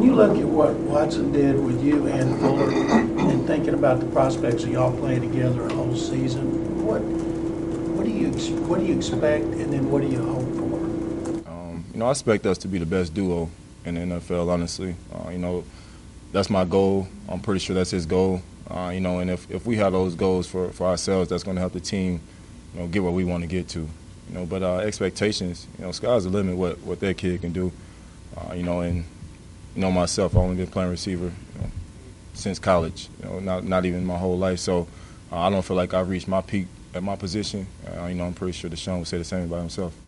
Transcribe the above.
you look at what Watson did with you and Fuller, and thinking about the prospects of y'all playing together a whole season, what do you expect, and then what do you hope for? I expect us to be the best duo in the NFL, honestly. That's my goal. I'm pretty sure that's his goal. And if we have those goals for ourselves, that's going to help the team, get where we want to get to. But expectations, sky's the limit what that kid can do. And myself, I've only been playing receiver, since college. Not even my whole life. So I don't feel like I've reached my peak at my position. I'm pretty sure Deshaun would say the same about himself.